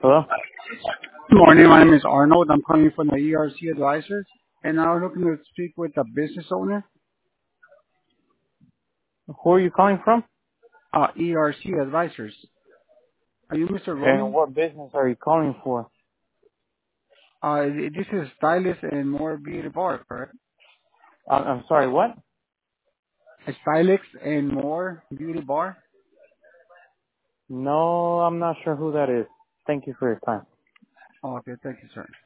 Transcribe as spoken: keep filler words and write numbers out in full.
Hello? Good morning. My name is Arnold. I'm calling from the E R C Advisors, and I'm looking to speak with the business owner. Who are you calling from? Uh, E R C Advisors. Are you mister And Roman? what business are you calling for? Uh, this is Stylist and More Beauty Bar, correct? Uh, I'm sorry, what? A Stylist and More Beauty Bar. No, I'm not sure who that is. Thank you for your time. Oh, okay, thank you, sir.